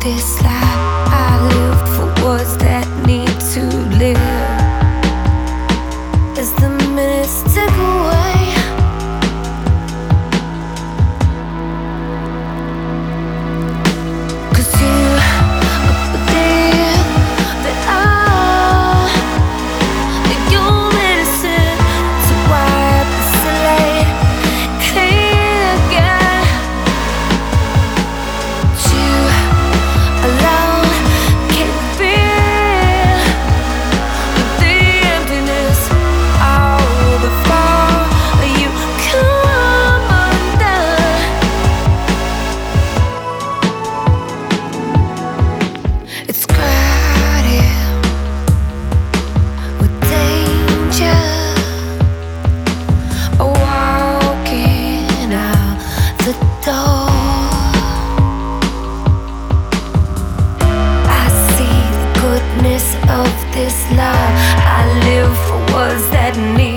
this life. I live for words that need to live. As the minutes tick away, cause you believe that you're medicine to wipe the slate clean again. You alone can feel the emptiness all before you come undone. It's crowded with danger, walking out the door. I see the goodness of this life. I live for words that need